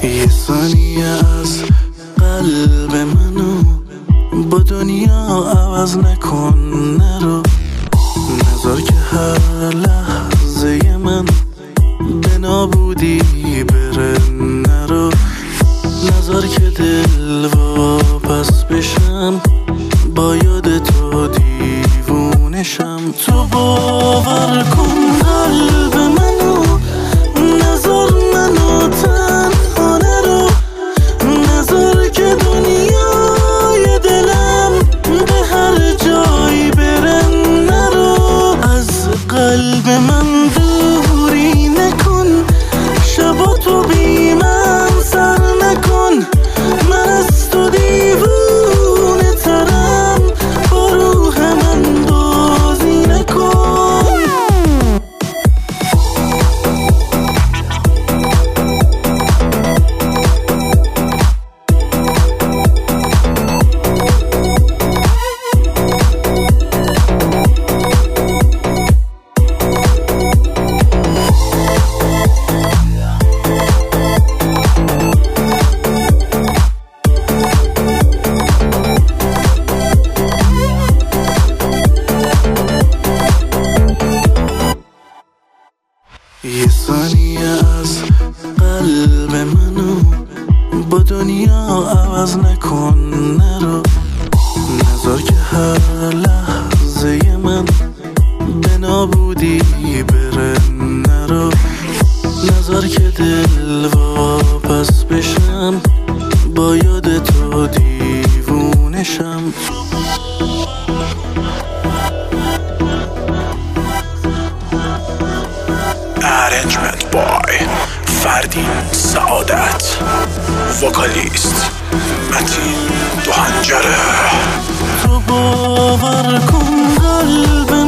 یه ثانیه از قلب منو با دنیا عوض نکن، نرو نذار که هر لحظه من به نابودی بره، نرو نذار که دل واپس بشم با یاد تو دیوونشم. تو باور کن قلب منو، نذار منو تنها، نرو نذار که دنیای دلم به هر جایی بره، نرو از قلب من دوری نکن، شبا تو بی من سر نکن، من از تو دیوونه ترم، با روح من بازی نکن. یه ثانیه از قلب منو با دنیا عوض نکن، نرو نذار که هر لحظه من به نابودی بره، نرو نذار که دل واپس بشم با یاد تو دیوونشم. Arrangement by فردین سعادت، وکالیست متین دو هنجره. تو باور کن قلب